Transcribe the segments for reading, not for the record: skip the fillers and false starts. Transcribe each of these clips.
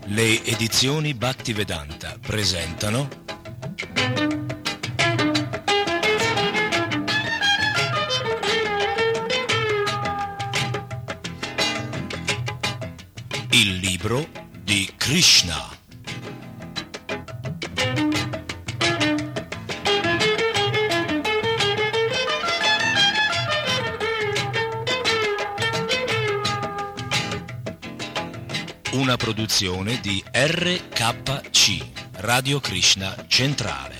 Le edizioni Bhattivedanta presentano il libro di Krishna. Una produzione di RKC, Radio Krishna Centrale.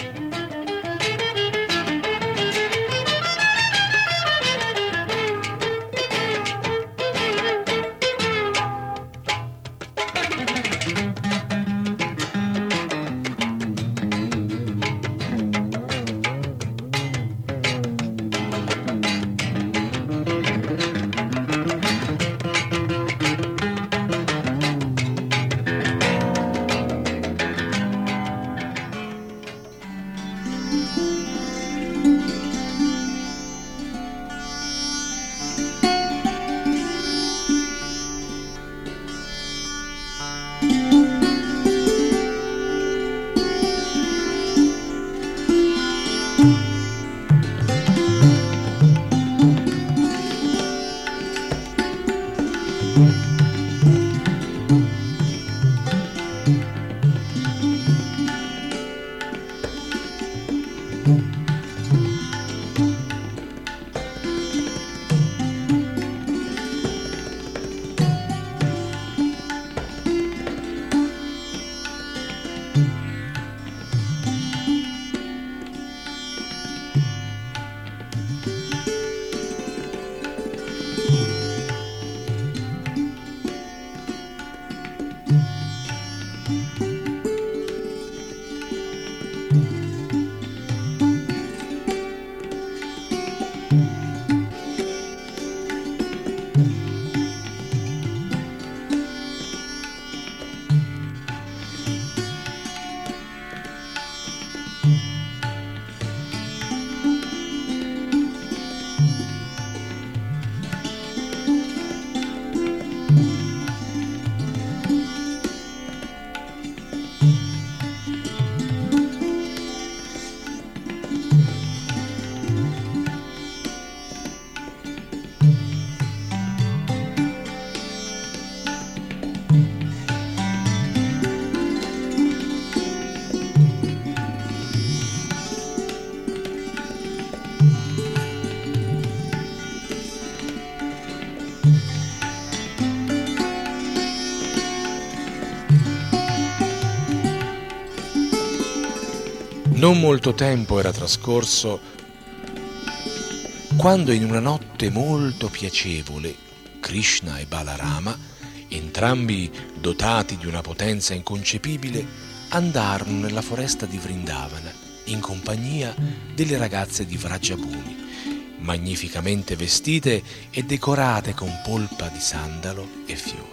Non molto tempo era trascorso quando in una notte molto piacevole Krishna e Balarama, entrambi dotati di una potenza inconcepibile, andarono nella foresta di Vrindavana in compagnia delle ragazze di Vrajabhumi, magnificamente vestite e decorate con polpa di sandalo e fiori.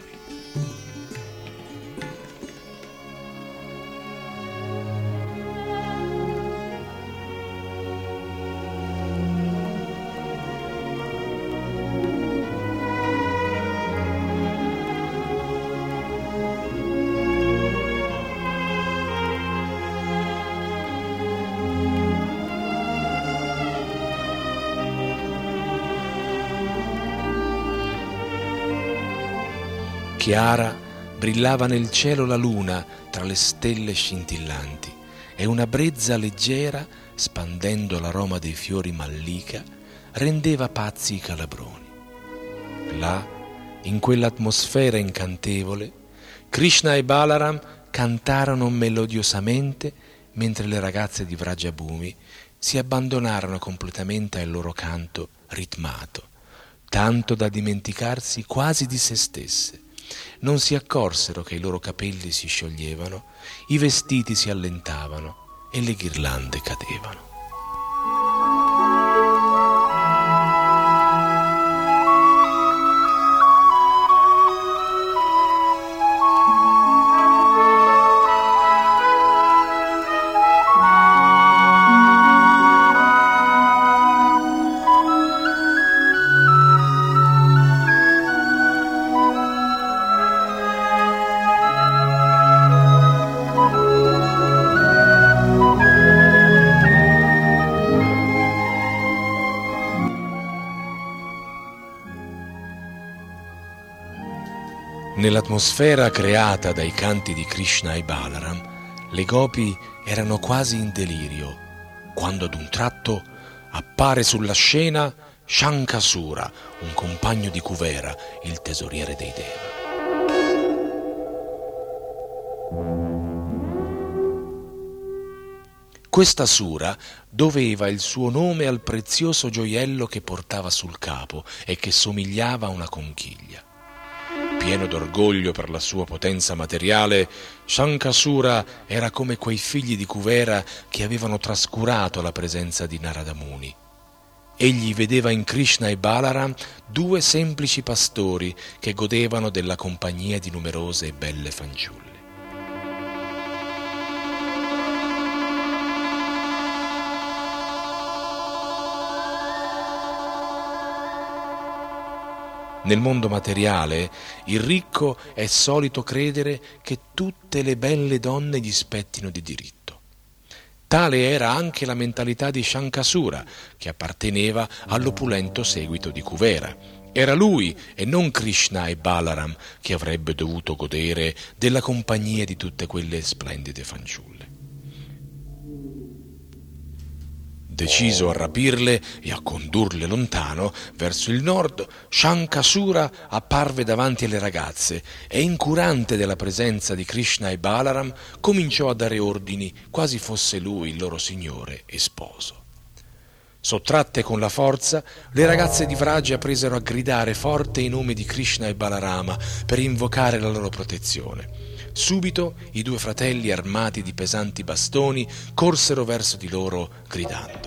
Chiara brillava nel cielo la luna tra le stelle scintillanti e una brezza leggera, spandendo l'aroma dei fiori mallika, rendeva pazzi i calabroni. Là, in quell'atmosfera incantevole, Krishna e Balaram cantarono melodiosamente mentre le ragazze di Vrajabhumi si abbandonarono completamente al loro canto ritmato, tanto da dimenticarsi quasi di se stesse. Non si accorsero che i loro capelli si scioglievano, i vestiti si allentavano e le ghirlande cadevano. Nell'atmosfera creata dai canti di Krishna e Balaram, le gopi erano quasi in delirio, quando ad un tratto appare sulla scena Shankasura, un compagno di Kuvera, il tesoriere dei Deva. Questa Sura doveva il suo nome al prezioso gioiello che portava sul capo e che somigliava a una conchiglia. Pieno d'orgoglio per la sua potenza materiale, Shankasura era come quei figli di Kuvera che avevano trascurato la presenza di Narada Muni. Egli vedeva in Krishna e Balaram due semplici pastori che godevano della compagnia di numerose e belle fanciulle. Nel mondo materiale, il ricco è solito credere che tutte le belle donne gli spettino di diritto. Tale era anche la mentalità di Shankasura, che apparteneva all'opulento seguito di Kuvera. Era lui e non Krishna e Balaram che avrebbe dovuto godere della compagnia di tutte quelle splendide fanciulle. Deciso a rapirle e a condurle lontano, verso il nord, Shankasura apparve davanti alle ragazze e, incurante della presenza di Krishna e Balaram, cominciò a dare ordini quasi fosse lui il loro signore e sposo. Sottratte con la forza, le ragazze di Vraja presero a gridare forte i nomi di Krishna e Balarama per invocare la loro protezione. Subito i due fratelli, armati di pesanti bastoni, corsero verso di loro gridando: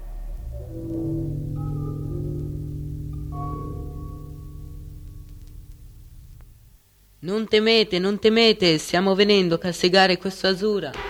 Non temete, stiamo venendo a castigare questo Asura.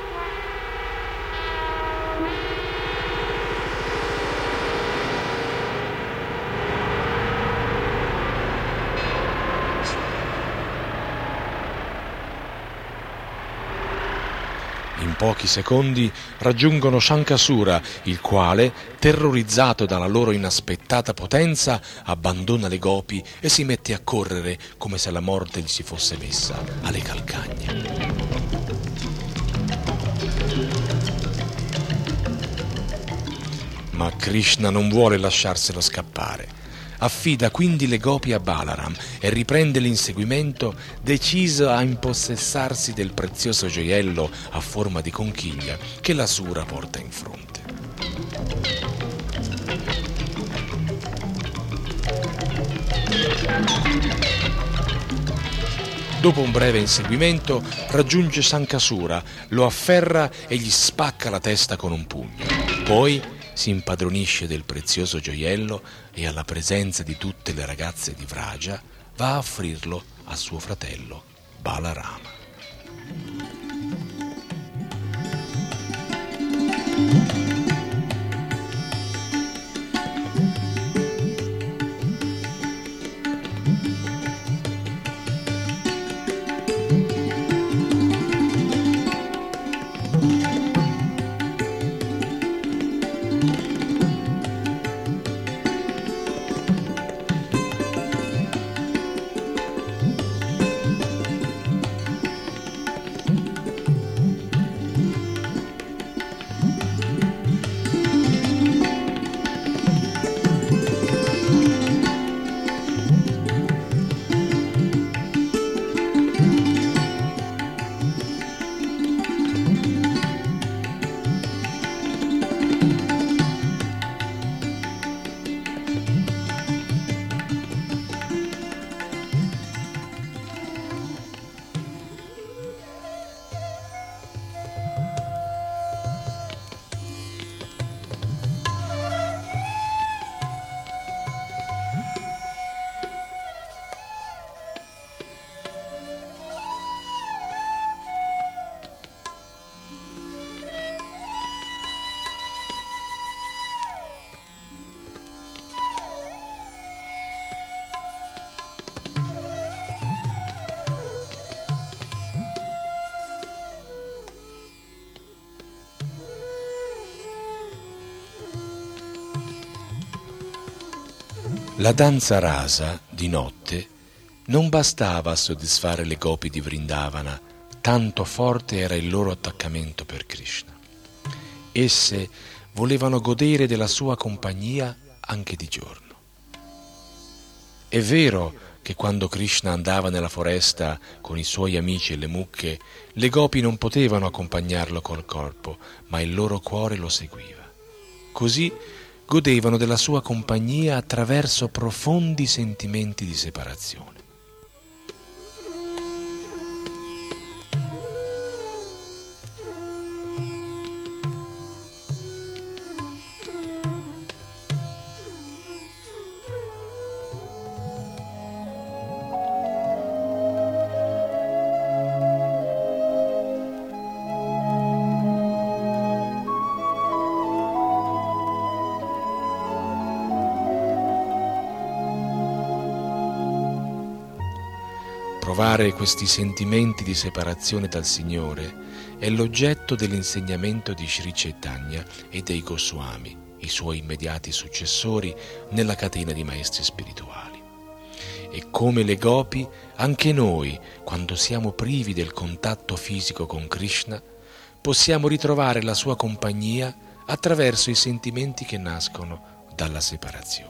In pochi secondi raggiungono Shankasura, il quale, terrorizzato dalla loro inaspettata potenza, abbandona le gopi e si mette a correre come se la morte gli si fosse messa alle calcagna. Ma Krishna non vuole lasciarselo scappare. Affida quindi le gopi a Balaram e riprende l'inseguimento, deciso a impossessarsi del prezioso gioiello a forma di conchiglia che la Sura porta in fronte. Dopo un breve inseguimento raggiunge Shankasura, lo afferra e gli spacca la testa con un pugno. Poi si impadronisce del prezioso gioiello e, alla presenza di tutte le ragazze di Vraja, va a offrirlo a suo fratello Balarama. La danza rasa, di notte, Non bastava a soddisfare le gopi di Vrindavana, tanto forte era il loro attaccamento per Krishna. Esse volevano godere della sua compagnia anche di giorno. È vero che quando Krishna andava nella foresta con i suoi amici e le mucche, le gopi non potevano accompagnarlo col corpo, ma il loro cuore lo seguiva. Così godevano della sua compagnia attraverso profondi sentimenti di separazione. Provare questi sentimenti di separazione dal Signore è l'oggetto dell'insegnamento di Sri Chaitanya e dei Goswami, i suoi immediati successori nella catena di maestri spirituali. E come le gopi, anche noi, quando siamo privi del contatto fisico con Krishna, possiamo ritrovare la sua compagnia attraverso i sentimenti che nascono dalla separazione.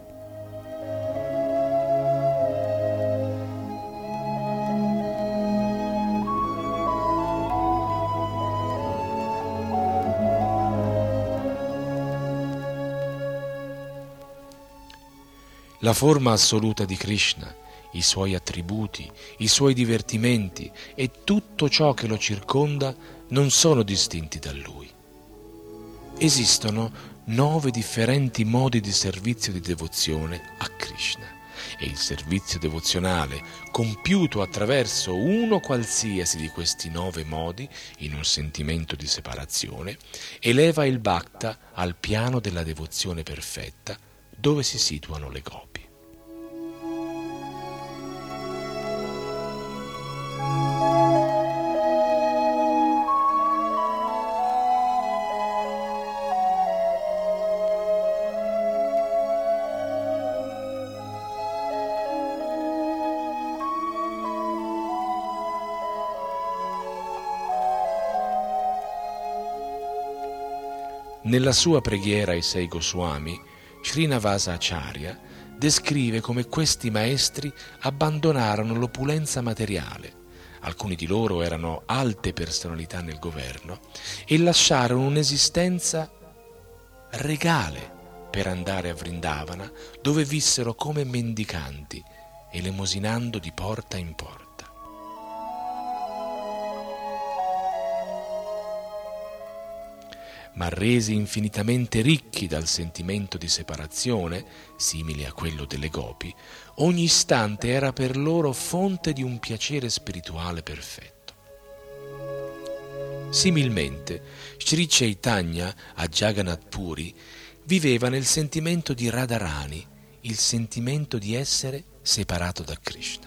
La forma assoluta di Krishna, i suoi attributi, i suoi divertimenti e tutto ciò che lo circonda non sono distinti da lui. Esistono 9 differenti modi di servizio di devozione a Krishna e il servizio devozionale, compiuto attraverso uno qualsiasi di questi 9 modi in un sentimento di separazione, eleva il bhakta al piano della devozione perfetta, dove si situano le gopi. Nella sua preghiera ai 6 Goswami, Srinivasa Acharya descrive come questi maestri abbandonarono l'opulenza materiale, alcuni di loro erano alte personalità nel governo, e lasciarono un'esistenza regale per andare a Vrindavana, dove vissero come mendicanti, elemosinando di porta in porta. Ma resi infinitamente ricchi dal sentimento di separazione, simile a quello delle gopi, ogni istante era per loro fonte di un piacere spirituale perfetto. Similmente, Sri Chaitanya a Jagannath Puri viveva nel sentimento di Radharani, il sentimento di essere separato da Krishna.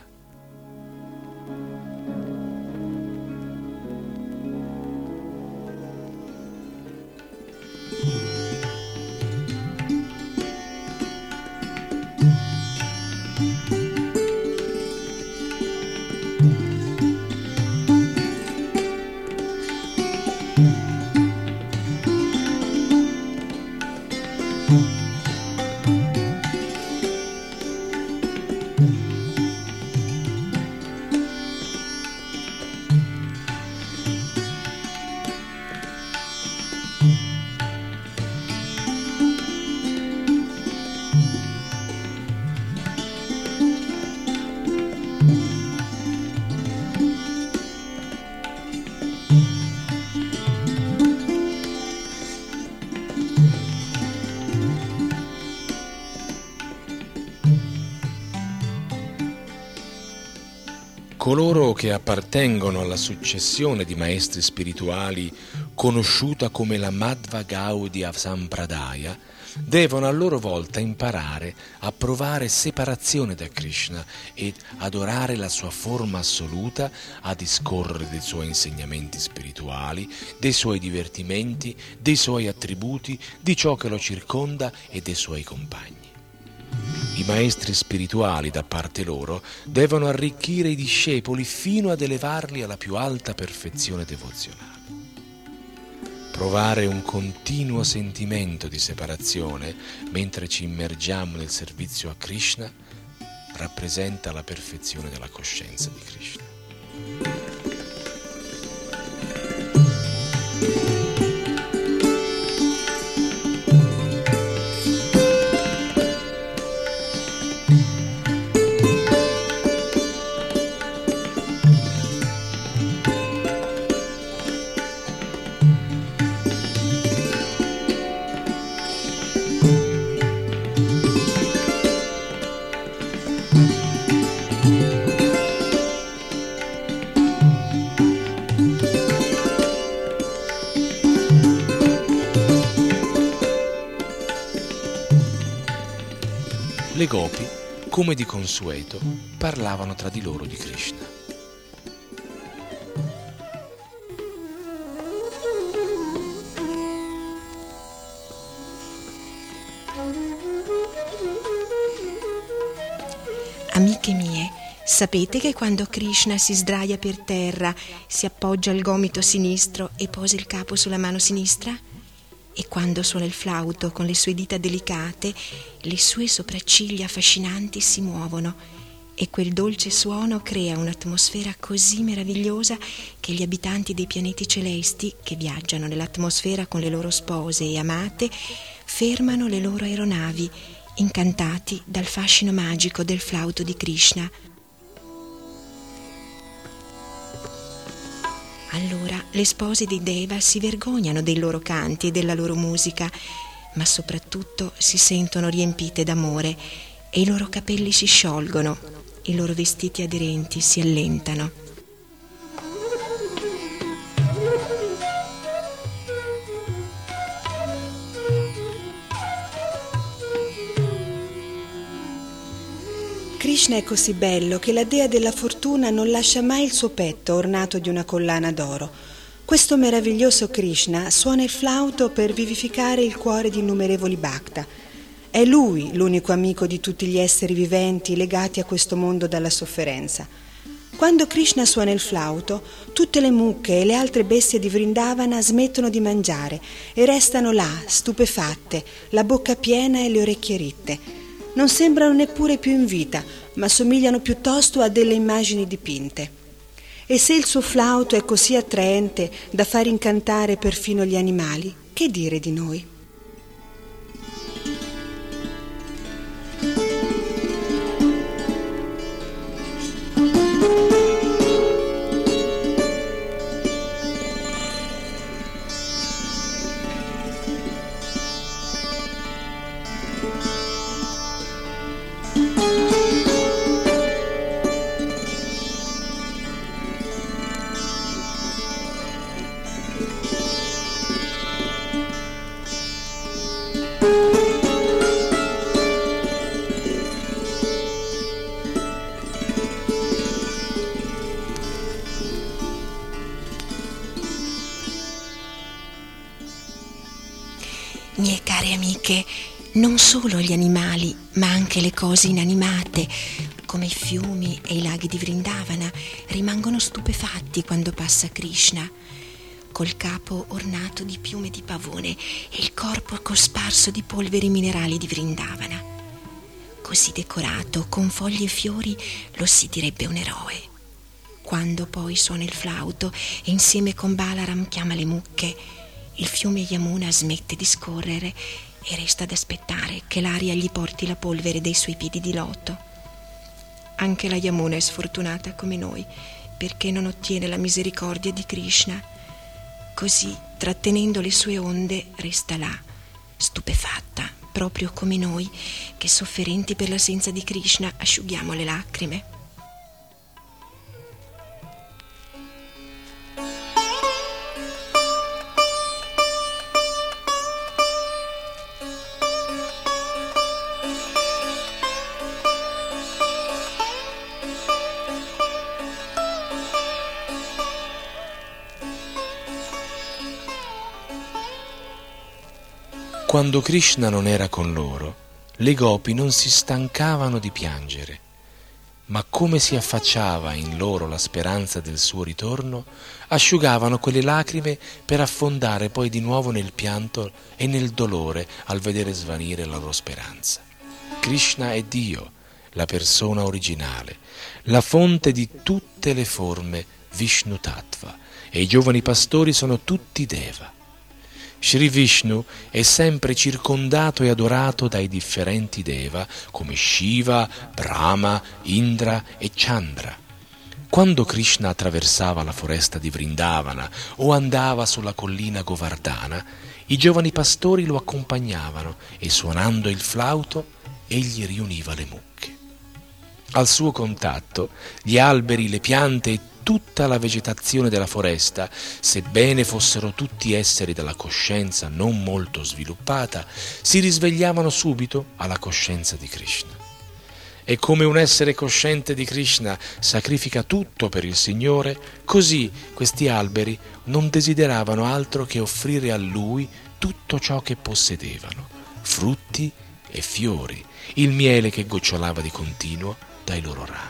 Coloro che appartengono alla successione di maestri spirituali conosciuta come la Madhva Gaudiya Sampradaya devono a loro volta imparare a provare separazione da Krishna ed adorare la sua forma assoluta, a discorrere dei suoi insegnamenti spirituali, dei suoi divertimenti, dei suoi attributi, di ciò che lo circonda e dei suoi compagni. I maestri spirituali, da parte loro, devono arricchire i discepoli fino ad elevarli alla più alta perfezione devozionale. Provare un continuo sentimento di separazione mentre ci immergiamo nel servizio a Krishna rappresenta la perfezione della coscienza di Krishna. Le gopi, come di consueto, parlavano tra di loro di Krishna. Amiche mie, sapete che quando Krishna si sdraia per terra, si appoggia al gomito sinistro e posa il capo sulla mano sinistra? E quando suona il flauto con le sue dita delicate, le sue sopracciglia affascinanti si muovono e quel dolce suono crea un'atmosfera così meravigliosa che gli abitanti dei pianeti celesti, che viaggiano nell'atmosfera con le loro spose e amate, fermano le loro aeronavi, incantati dal fascino magico del flauto di Krishna. Allora le spose dei Deva si vergognano dei loro canti e della loro musica, ma soprattutto si sentono riempite d'amore e i loro capelli si sciolgono, i loro vestiti aderenti si allentano. Krishna è così bello che la dea della fortuna non lascia mai il suo petto ornato di una collana d'oro. Questo meraviglioso Krishna suona il flauto per vivificare il cuore di innumerevoli bhakta. È lui l'unico amico di tutti gli esseri viventi legati a questo mondo dalla sofferenza. Quando Krishna suona il flauto, tutte le mucche e le altre bestie di Vrindavana smettono di mangiare e restano là, stupefatte, la bocca piena e le orecchie ritte. Non sembrano neppure più in vita, ma somigliano piuttosto a delle immagini dipinte. E se il suo flauto è così attraente da far incantare perfino gli animali, che dire di noi? Mie care amiche, non solo gli animali, ma anche le cose inanimate, come i fiumi e i laghi di Vrindavana, rimangono stupefatti quando passa Krishna, col capo ornato di piume di pavone e il corpo cosparso di polveri minerali di Vrindavana. Così decorato, con foglie e fiori, lo si direbbe un eroe. Quando poi suona il flauto e insieme con Balaram chiama le mucche, il fiume Yamuna smette di scorrere e resta ad aspettare che l'aria gli porti la polvere dei suoi piedi di loto. Anche la Yamuna è sfortunata come noi, perché non ottiene la misericordia di Krishna. Così, trattenendo le sue onde, resta là, stupefatta, proprio come noi, che sofferenti per l'assenza di Krishna asciughiamo le lacrime. Quando Krishna non era con loro, le gopi non si stancavano di piangere, ma come si affacciava in loro la speranza del suo ritorno, asciugavano quelle lacrime per affondare poi di nuovo nel pianto e nel dolore al vedere svanire la loro speranza. Krishna è Dio, la persona originale, la fonte di tutte le forme Vishnu Tattva, e i giovani pastori sono tutti Deva. Shri Vishnu è sempre circondato e adorato dai differenti Deva come Shiva, Brahma, Indra e Chandra. Quando Krishna attraversava la foresta di Vrindavana o andava sulla collina Govardhana, i giovani pastori lo accompagnavano e suonando il flauto egli riuniva le mucche. Al suo contatto gli alberi, le piante e tutta la vegetazione della foresta, sebbene fossero tutti esseri dalla coscienza non molto sviluppata, si risvegliavano subito alla coscienza di Krishna. E come un essere cosciente di Krishna sacrifica tutto per il Signore, così questi alberi non desideravano altro che offrire a Lui tutto ciò che possedevano, frutti e fiori, il miele che gocciolava di continuo dai loro rami.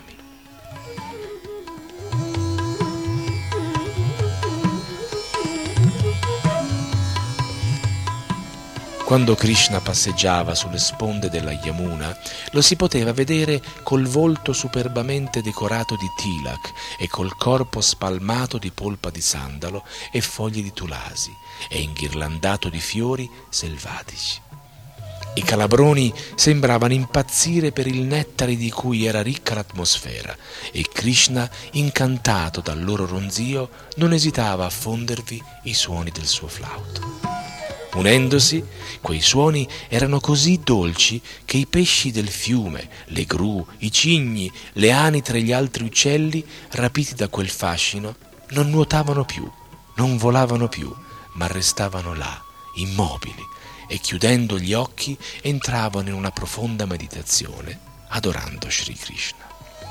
Quando Krishna passeggiava sulle sponde della Yamuna, lo si poteva vedere col volto superbamente decorato di tilak e col corpo spalmato di polpa di sandalo e foglie di tulasi e inghirlandato di fiori selvatici. I calabroni sembravano impazzire per il nettare di cui era ricca l'atmosfera e Krishna, incantato dal loro ronzio, non esitava a fondervi i suoni del suo flauto. Unendosi, quei suoni erano così dolci che i pesci del fiume, le gru, i cigni, le anitre e gli altri uccelli, rapiti da quel fascino, non nuotavano più, non volavano più, ma restavano là, immobili, e chiudendo gli occhi entravano in una profonda meditazione, adorando Shri Krishna.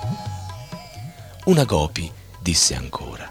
Una gopi disse ancora: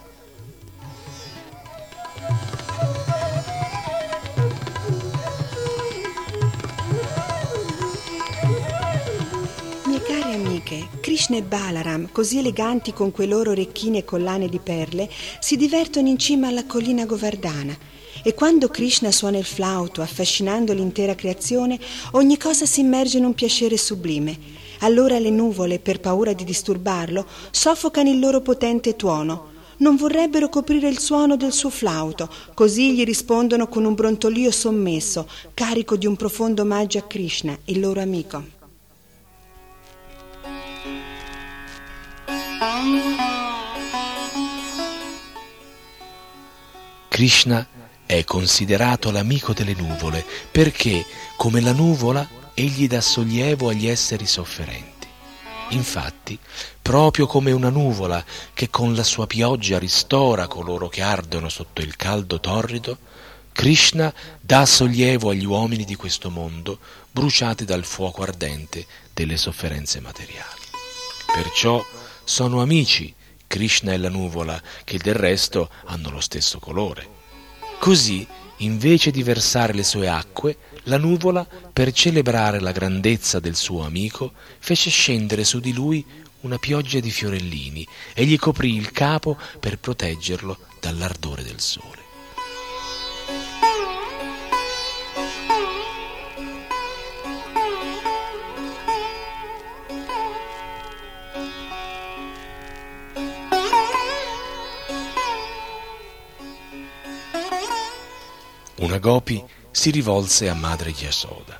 amiche, Krishna e Balaram, così eleganti con quei loro orecchini e collane di perle, si divertono in cima alla collina Govardhana. E quando Krishna suona il flauto, affascinando l'intera creazione, ogni cosa si immerge in un piacere sublime. Allora le nuvole, per paura di disturbarlo, soffocano il loro potente tuono. Non vorrebbero coprire il suono del suo flauto, così gli rispondono con un brontolio sommesso, carico di un profondo omaggio a Krishna, il loro amico. Krishna è considerato l'amico delle nuvole perché, come la nuvola, egli dà sollievo agli esseri sofferenti. Infatti, proprio come una nuvola che con la sua pioggia ristora coloro che ardono sotto il caldo torrido, Krishna dà sollievo agli uomini di questo mondo bruciati dal fuoco ardente delle sofferenze materiali. Perciò sono amici Krishna e la nuvola, che del resto hanno lo stesso colore. Così, invece di versare le sue acque, la nuvola, per celebrare la grandezza del suo amico, fece scendere su di lui una pioggia di fiorellini e gli coprì il capo per proteggerlo dall'ardore del sole. Una gopi si rivolse a madre Yasoda.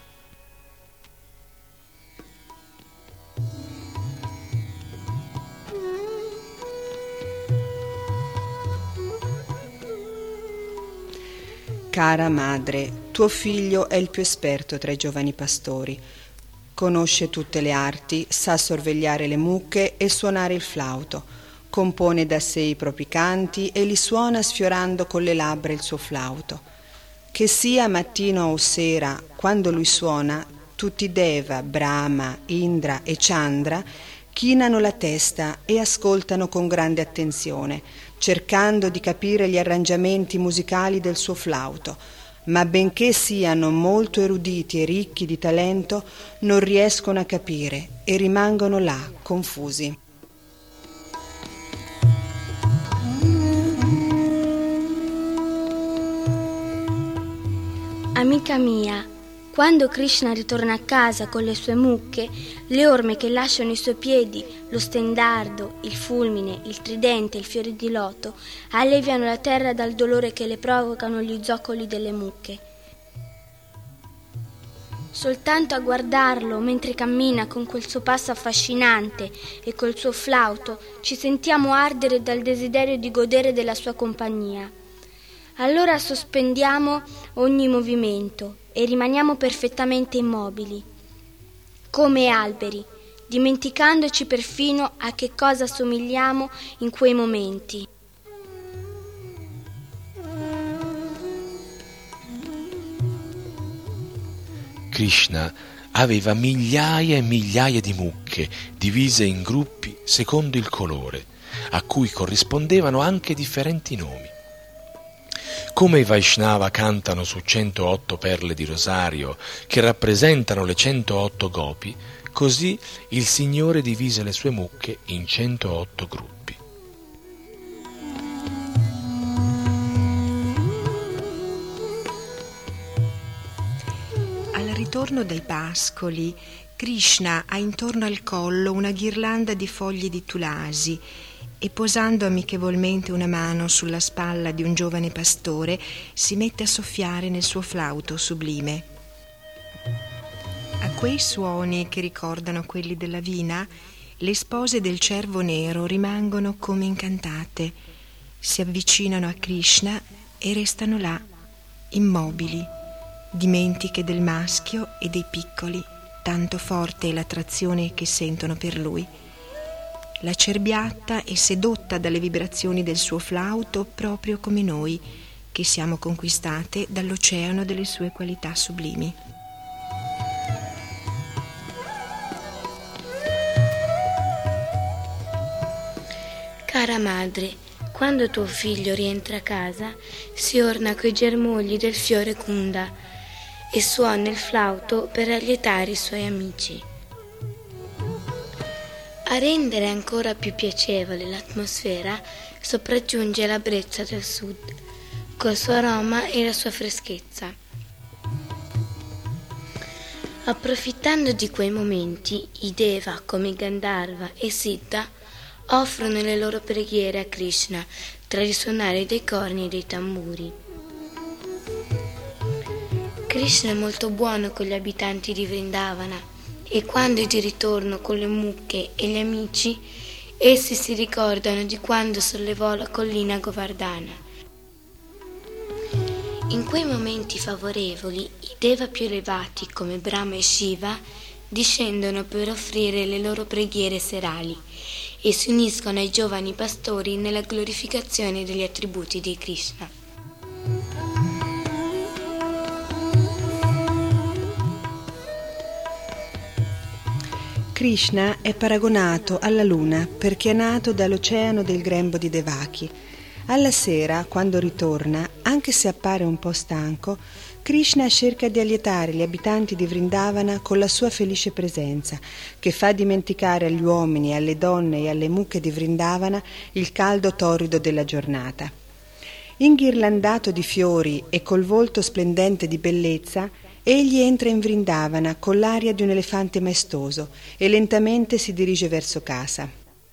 Cara madre, tuo figlio è il più esperto tra i giovani pastori. Conosce tutte le arti, sa sorvegliare le mucche e suonare il flauto. Compone da sé i propri canti e li suona sfiorando con le labbra il suo flauto. Che sia mattino o sera, quando lui suona, tutti Deva, Brahma, Indra e Chandra chinano la testa e ascoltano con grande attenzione, cercando di capire gli arrangiamenti musicali del suo flauto. ma benché siano molto eruditi e ricchi di talento, non riescono a capire e rimangono là, confusi. Amica mia, quando Krishna ritorna a casa con le sue mucche, le orme che lasciano i suoi piedi, lo stendardo, il fulmine, il tridente, il fiore di loto, alleviano la terra dal dolore che le provocano gli zoccoli delle mucche. Soltanto a guardarlo mentre cammina con quel suo passo affascinante e col suo flauto, ci sentiamo ardere dal desiderio di godere della sua compagnia. Allora sospendiamo ogni movimento e rimaniamo perfettamente immobili, come alberi, dimenticandoci perfino a che cosa somigliamo in quei momenti. Krishna aveva migliaia e migliaia di mucche divise in gruppi secondo il colore, a cui corrispondevano anche differenti nomi. Come i Vaishnava cantano su 108 perle di rosario che rappresentano le 108 gopi, così il Signore divise le sue mucche in 108 gruppi. Al ritorno dai pascoli, Krishna ha intorno al collo una ghirlanda di foglie di tulasi e, posando amichevolmente una mano sulla spalla di un giovane pastore, si mette a soffiare nel suo flauto sublime. A quei suoni che ricordano quelli della vina, le spose del cervo nero rimangono come incantate, si avvicinano a Krishna e restano là, immobili, dimentiche del maschio e dei piccoli, tanto forte è l'attrazione che sentono per lui. La cerbiatta è sedotta dalle vibrazioni del suo flauto proprio come noi, che siamo conquistate dall'oceano delle sue qualità sublimi. Cara madre, quando tuo figlio rientra a casa, si orna coi germogli del fiore kunda e suona il flauto per allietare i suoi amici. A rendere ancora più piacevole l'atmosfera, sopraggiunge la brezza del sud, col suo aroma e la sua freschezza. Approfittando di quei momenti, i Deva, come Gandharva e Siddha, offrono le loro preghiere a Krishna tra il risuonare dei corni e dei tamburi. Krishna è molto buono con gli abitanti di Vrindavana e quando è di ritorno con le mucche e gli amici, essi si ricordano di quando sollevò la collina Govardhana. In quei momenti favorevoli, i Deva più elevati come Brahma e Shiva discendono per offrire le loro preghiere serali e si uniscono ai giovani pastori nella glorificazione degli attributi di Krishna. Krishna è paragonato alla luna perché è nato dall'oceano del grembo di Devaki. Alla sera, quando ritorna, anche se appare un po' stanco, Krishna cerca di allietare gli abitanti di Vrindavana con la sua felice presenza, che fa dimenticare agli uomini, alle donne e alle mucche di Vrindavana il caldo torrido della giornata. Inghirlandato di fiori e col volto splendente di bellezza, egli entra in Vrindavana con l'aria di un elefante maestoso e lentamente si dirige verso casa.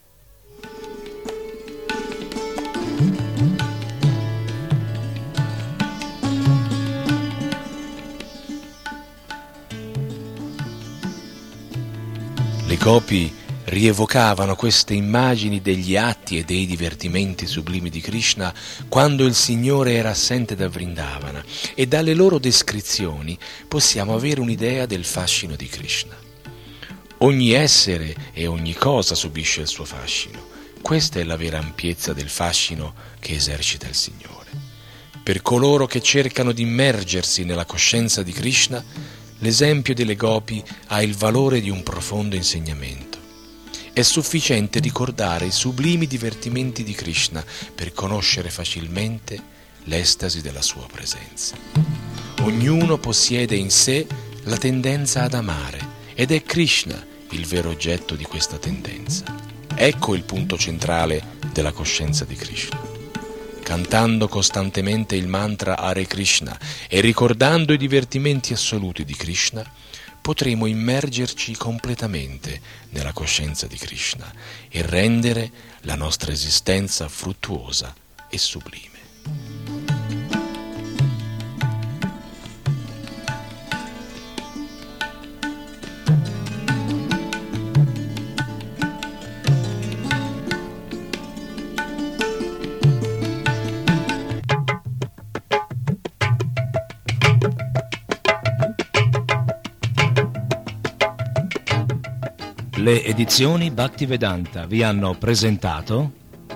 Le gopi rievocavano queste immagini degli atti e dei divertimenti sublimi di Krishna quando il Signore era assente da Vrindavana, e dalle loro descrizioni possiamo avere un'idea del fascino di Krishna. Ogni essere e ogni cosa subisce il suo fascino. Questa è la vera ampiezza del fascino che esercita il Signore. Per coloro che cercano di immergersi nella coscienza di Krishna, l'esempio delle gopi ha il valore di un profondo insegnamento. È sufficiente ricordare i sublimi divertimenti di Krishna per conoscere facilmente l'estasi della sua presenza. Ognuno possiede in sé la tendenza ad amare ed è Krishna il vero oggetto di questa tendenza. Ecco il punto centrale della coscienza di Krishna. Cantando costantemente il mantra Hare Krishna e ricordando i divertimenti assoluti di Krishna, potremo immergerci completamente nella coscienza di Krishna e rendere la nostra esistenza fruttuosa e sublime. Le edizioni Bhaktivedanta vi hanno presentato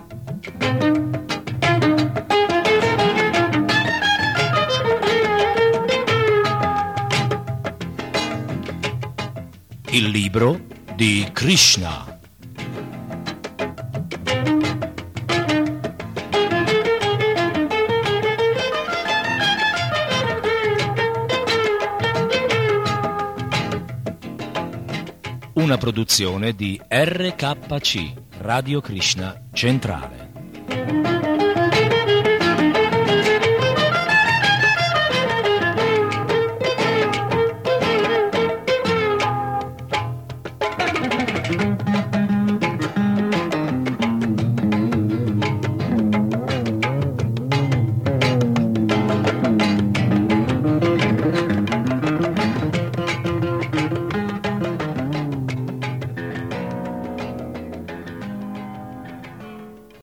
il libro di Krishna. Una produzione di RKC, Radio Krishna Centrale.